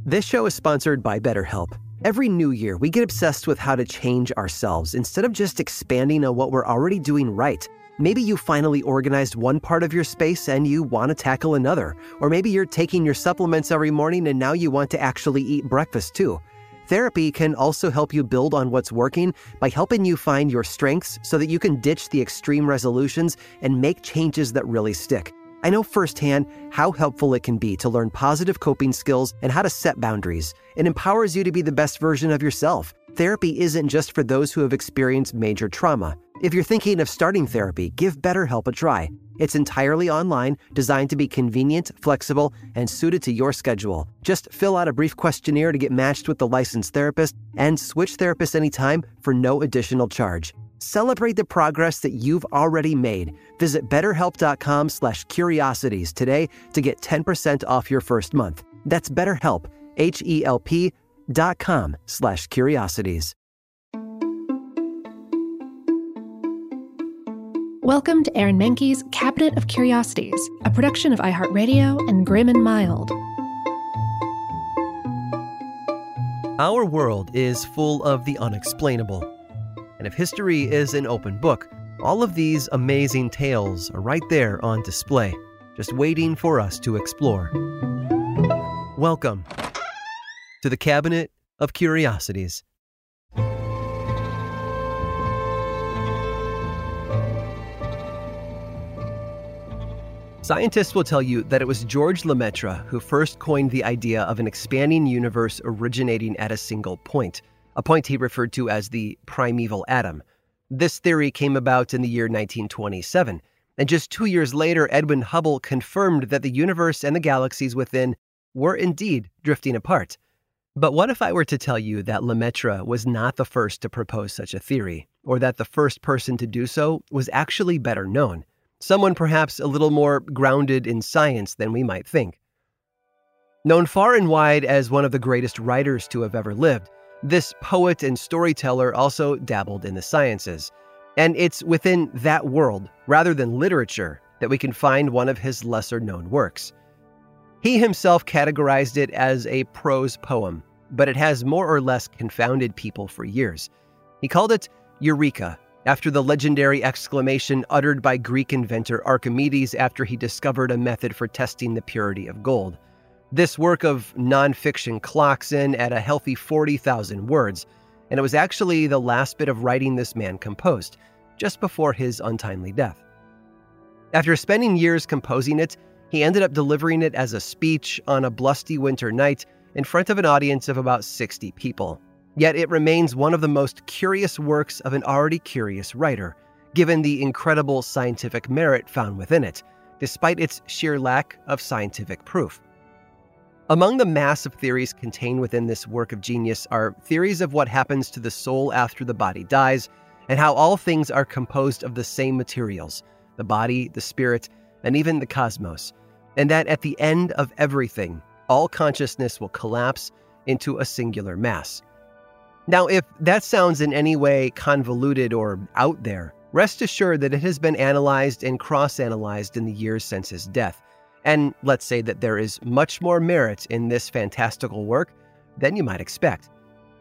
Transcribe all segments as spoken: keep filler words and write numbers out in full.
This show is sponsored by BetterHelp. Every new year, we get obsessed with how to change ourselves instead of just expanding on what we're already doing right. Maybe you finally organized one part of your space and you want to tackle another. Or maybe you're taking your supplements every morning and now you want to actually eat breakfast too. Therapy can also help you build on what's working by helping you find your strengths so that you can ditch the extreme resolutions and make changes that really stick. I know firsthand how helpful it can be to learn positive coping skills and how to set boundaries. It empowers you to be the best version of yourself. Therapy isn't just for those who have experienced major trauma. If you're thinking of starting therapy, give BetterHelp a try. It's entirely online, designed to be convenient, flexible, and suited to your schedule. Just fill out a brief questionnaire to get matched with the licensed therapist and switch therapists anytime for no additional charge. Celebrate the progress that you've already made. Visit betterhelp.com slash curiosities today to get ten percent off your first month. That's BetterHelp, H-E-L-P dot com slash curiosities. Welcome to Aaron Mahnke's Cabinet of Curiosities, a production of iHeartRadio and Grim and Mild. Our world is full of the unexplainable. And if history is an open book, all of these amazing tales are right there on display, just waiting for us to explore. Welcome to the Cabinet of Curiosities. Scientists will tell you that it was George Lemaitre who first coined the idea of an expanding universe originating at a single point, a point he referred to as the primeval atom. This theory came about in the year nineteen twenty-seven, and just two years later, Edwin Hubble confirmed that the universe and the galaxies within were indeed drifting apart. But what if I were to tell you that Lemaitre was not the first to propose such a theory, or that the first person to do so was actually better known? Someone perhaps a little more grounded in science than we might think. Known far and wide as one of the greatest writers to have ever lived, this poet and storyteller also dabbled in the sciences. And it's within that world, rather than literature, that we can find one of his lesser-known works. He himself categorized it as a prose poem, but it has more or less confounded people for years. He called it Eureka, after the legendary exclamation uttered by Greek inventor Archimedes after he discovered a method for testing the purity of gold. This work of nonfiction clocks in at a healthy forty thousand words, and it was actually the last bit of writing this man composed, just before his untimely death. After spending years composing it, he ended up delivering it as a speech on a blusty winter night in front of an audience of about sixty people. Yet it remains one of the most curious works of an already curious writer, given the incredible scientific merit found within it, despite its sheer lack of scientific proof. Among the massive theories contained within this work of genius are theories of what happens to the soul after the body dies, and how all things are composed of the same materials, the body, the spirit, and even the cosmos, and that at the end of everything, all consciousness will collapse into a singular mass. Now, if that sounds in any way convoluted or out there, rest assured that it has been analyzed and cross-analyzed in the years since his death. And let's say that there is much more merit in this fantastical work than you might expect.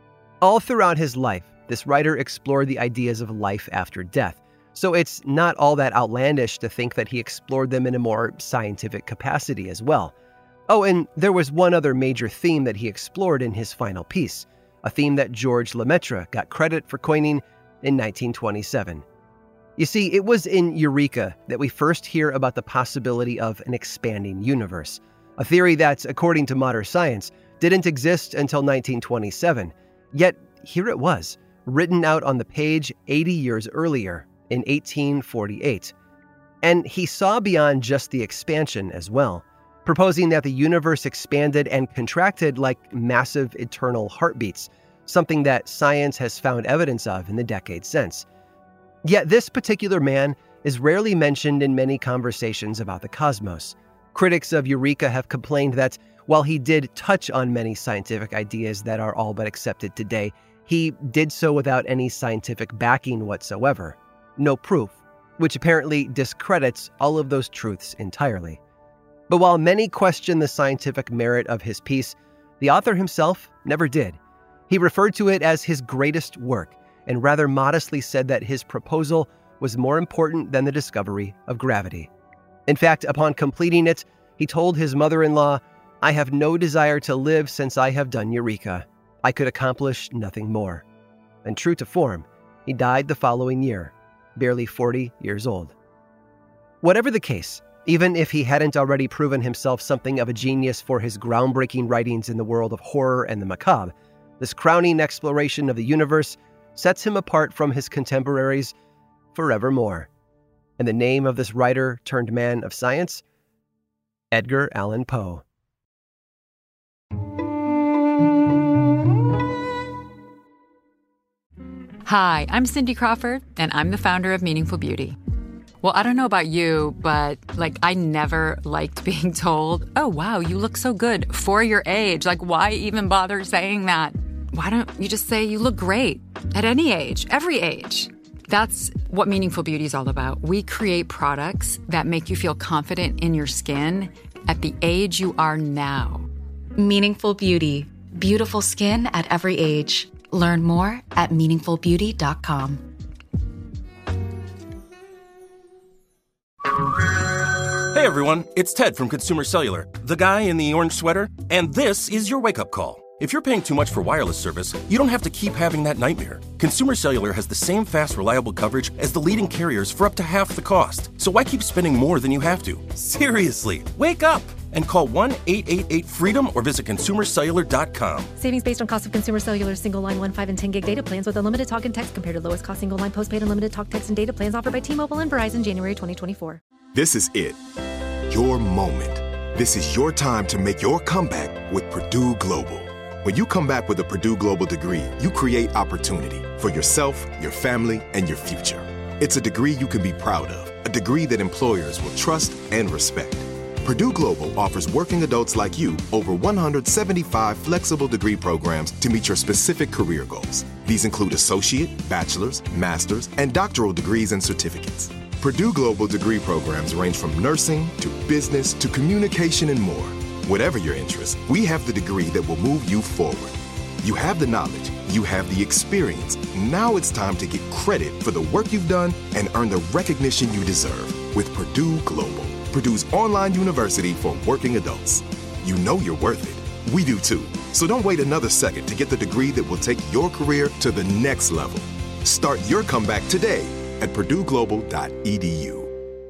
All throughout his life, this writer explored the ideas of life after death, so it's not all that outlandish to think that he explored them in a more scientific capacity as well. Oh, and there was one other major theme that he explored in his final piece, a theme that George Lemaitre got credit for coining in nineteen twenty-seven. You see, it was in Eureka that we first hear about the possibility of an expanding universe, a theory that, according to modern science, didn't exist until nineteen twenty-seven. Yet, here it was, written out on the page eighty years earlier, in eighteen forty-eight. And he saw beyond just the expansion as well, proposing that the universe expanded and contracted like massive eternal heartbeats, something that science has found evidence of in the decades since. Yet this particular man is rarely mentioned in many conversations about the cosmos. Critics of Eureka have complained that while he did touch on many scientific ideas that are all but accepted today, he did so without any scientific backing whatsoever. No proof, which apparently discredits all of those truths entirely. But while many question the scientific merit of his piece, The author himself never did. He referred to it as his greatest work and rather modestly said that his proposal was more important than the discovery of gravity. In fact, upon completing it, he told his mother-in-law, "I have no desire to live since I have done Eureka. I could accomplish nothing more." And true to form, he died the following year, barely forty years old. Whatever the case, even if he hadn't already proven himself something of a genius for his groundbreaking writings in the world of horror and the macabre, this crowning exploration of the universe sets him apart from his contemporaries forevermore. And the name of this writer turned man of science? Edgar Allan Poe. Hi, I'm Cindy Crawford, and I'm the founder of Meaningful Beauty. Well, I don't know about you, but, like, I never liked being told, "Oh, wow, you look so good for your age." Like, why even bother saying that? Why don't you just say you look great at any age, every age? That's what Meaningful Beauty is all about. We create products that make you feel confident in your skin at the age you are now. Meaningful Beauty. Beautiful skin at every age. Learn more at meaningful beauty dot com. Hey everyone, it's Ted from Consumer Cellular, the guy in the orange sweater, and this is your wake-up call. If you're paying too much for wireless service, you don't have to keep having that nightmare. Consumer Cellular has the same fast, reliable coverage as the leading carriers for up to half the cost. So why keep spending more than you have to? Seriously, wake up and call one eight eight eight freedom or visit consumer cellular dot com. Savings based on cost of Consumer Cellular single line one, five, and ten gig data plans with unlimited talk and text compared to lowest cost single line postpaid unlimited talk, text, and data plans offered by T-Mobile and Verizon January twenty twenty-four. This is it. Your moment. This is your time to make your comeback with Purdue Global. When you come back with a Purdue Global degree, you create opportunity for yourself, your family, and your future. It's a degree you can be proud of, a degree that employers will trust and respect. Purdue Global offers working adults like you over one hundred seventy-five flexible degree programs to meet your specific career goals. These include associate, bachelor's, master's, and doctoral degrees and certificates. Purdue Global degree programs range from nursing to business to communication and more. Whatever your interest, we have the degree that will move you forward. You have the knowledge, you have the experience. Now it's time to get credit for the work you've done and earn the recognition you deserve with Purdue Global, Purdue's online university for working adults. You know you're worth it. We do too. So don't wait another second to get the degree that will take your career to the next level. Start your comeback today at purdue global dot e d u.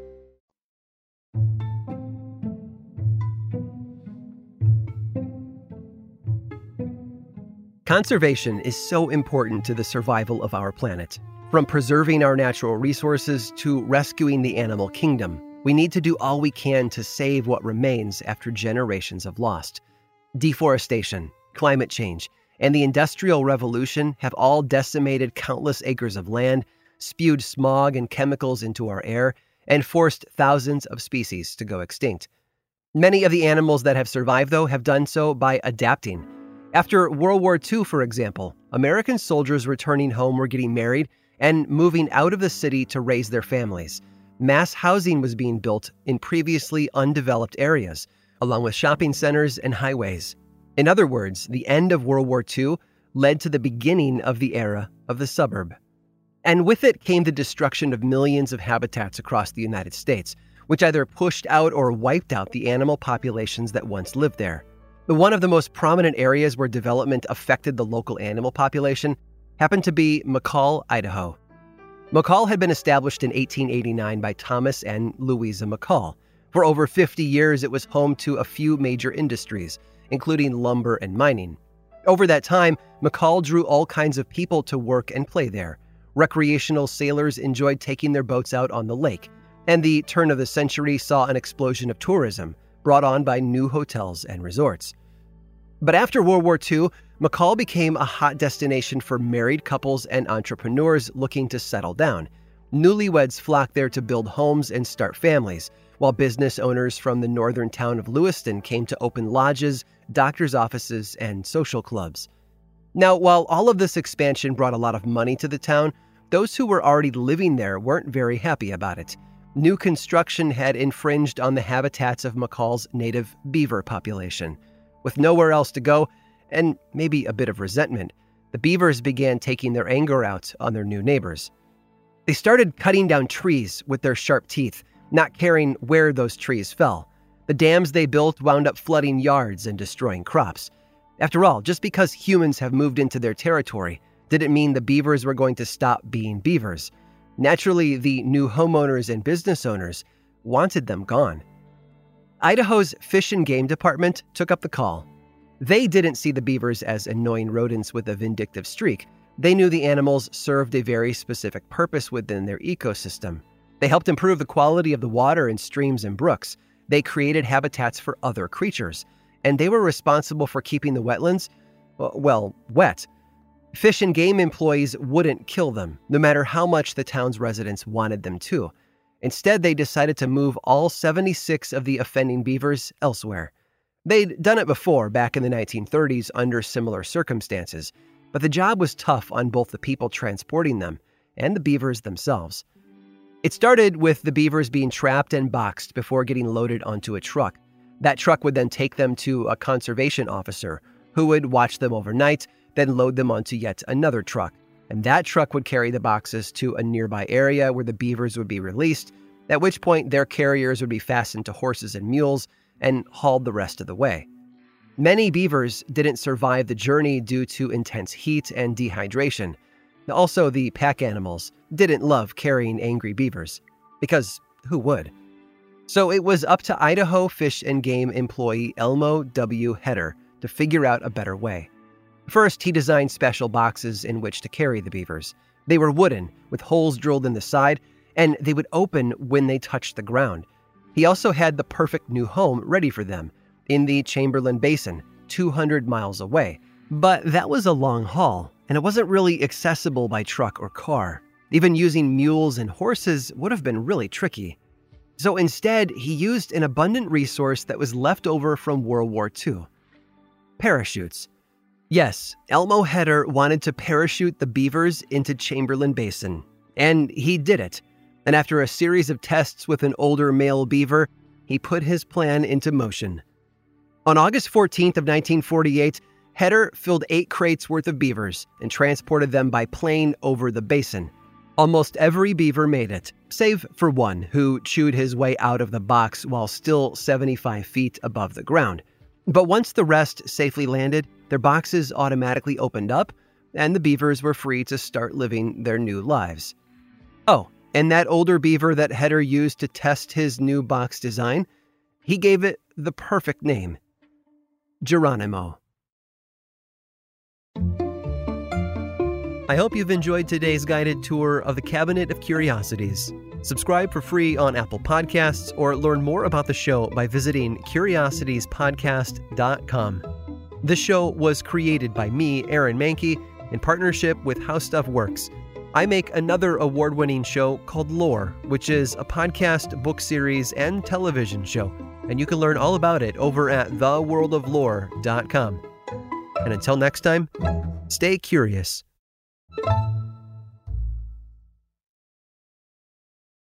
Conservation is so important to the survival of our planet. From preserving our natural resources to rescuing the animal kingdom, we need to do all we can to save what remains after generations of lost. Deforestation, climate change, and the Industrial Revolution have all decimated countless acres of land, spewed smog and chemicals into our air, and forced thousands of species to go extinct. Many of the animals that have survived, though, have done so by adapting. After World War Two, for example, American soldiers returning home were getting married and moving out of the city to raise their families. Mass housing was being built in previously undeveloped areas, along with shopping centers and highways. In other words, the end of World War Two led to the beginning of the era of the suburb. And with it came the destruction of millions of habitats across the United States, which either pushed out or wiped out the animal populations that once lived there. One of the most prominent areas where development affected the local animal population happened to be McCall, Idaho. McCall had been established in eighteen eighty-nine by Thomas and Louisa McCall. For over fifty years, it was home to a few major industries, including lumber and mining. Over that time, McCall drew all kinds of people to work and play there. Recreational sailors enjoyed taking their boats out on the lake, and the turn of the century saw an explosion of tourism, brought on by new hotels and resorts. But after World War Two, McCall became a hot destination for married couples and entrepreneurs looking to settle down. Newlyweds flocked there to build homes and start families, while business owners from the northern town of Lewiston came to open lodges, doctor's offices, and social clubs. Now, while all of this expansion brought a lot of money to the town, those who were already living there weren't very happy about it. New construction had infringed on the habitats of McCall's native beaver population. With nowhere else to go, and maybe a bit of resentment, the beavers began taking their anger out on their new neighbors. They started cutting down trees with their sharp teeth, not caring where those trees fell. The dams they built wound up flooding yards and destroying crops. After all, just because humans have moved into their territory didn't mean the beavers were going to stop being beavers. Naturally, the new homeowners and business owners wanted them gone. Idaho's Fish and Game Department took up the call. They didn't see the beavers as annoying rodents with a vindictive streak. They knew the animals served a very specific purpose within their ecosystem. They helped improve the quality of the water in streams and brooks. They created habitats for other creatures, and they were responsible for keeping the wetlands, well, wet. Fish and Game employees wouldn't kill them, no matter how much the town's residents wanted them to. Instead, they decided to move all seventy-six of the offending beavers elsewhere. They'd done it before, back in the nineteen thirties, under similar circumstances, but the job was tough on both the people transporting them and the beavers themselves. It started with the beavers being trapped and boxed before getting loaded onto a truck. That truck would then take them to a conservation officer who would watch them overnight, then load them onto yet another truck. And that truck would carry the boxes to a nearby area where the beavers would be released, at which point their carriers would be fastened to horses and mules and hauled the rest of the way. Many beavers didn't survive the journey due to intense heat and dehydration. Also, the pack animals didn't love carrying angry beavers, because who would? So it was up to Idaho Fish and Game employee Elmo W. Heder to figure out a better way. First, he designed special boxes in which to carry the beavers. They were wooden, with holes drilled in the side, and they would open when they touched the ground. He also had the perfect new home ready for them, in the Chamberlain Basin, two hundred miles away. But that was a long haul, and it wasn't really accessible by truck or car. Even using mules and horses would have been really tricky. So instead, he used an abundant resource that was left over from World War Two. Parachutes. Yes, Elmo Heder wanted to parachute the beavers into Chamberlain Basin, and he did it. And after a series of tests with an older male beaver, he put his plan into motion. On August fourteenth of nineteen forty-eight, Heder filled eight crates worth of beavers and transported them by plane over the basin. Almost every beaver made it, save for one who chewed his way out of the box while still seventy-five feet above the ground. But once the rest safely landed, their boxes automatically opened up, and the beavers were free to start living their new lives. Oh, and that older beaver that Heder used to test his new box design, he gave it the perfect name: Geronimo. I hope you've enjoyed today's guided tour of the Cabinet of Curiosities. Subscribe for free on Apple Podcasts or learn more about the show by visiting curiosities podcast dot com. The show was created by me, Aaron Mahnke, in partnership with How Stuff Works. I make another award-winning show called Lore, which is a podcast, book series, and television show, and you can learn all about it over at the world of lore dot com. And until next time, stay curious.